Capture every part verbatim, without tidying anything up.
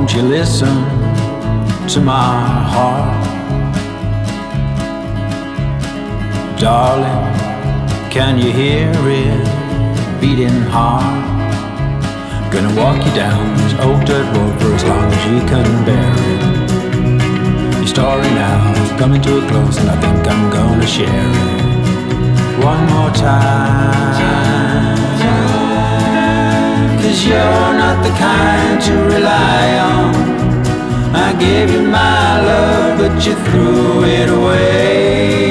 Won't you listen to my heart? Darling, can you hear it beating hard? Gonna walk you down this old dirt road for as long as you can bear it. Your story now is coming to a close, and I think I'm gonna share it one more time. 'Cause you're not the kind to rely on. I gave you my love, but you threw it away.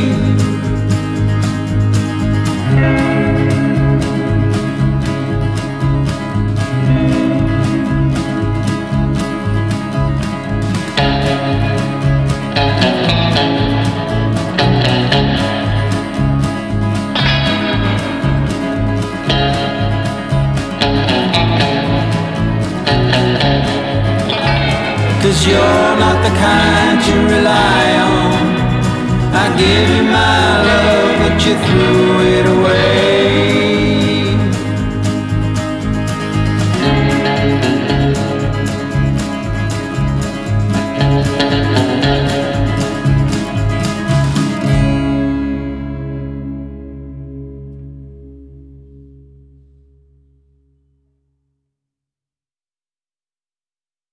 'Cause you're not the kind to rely on. I gave you my love, but you threw it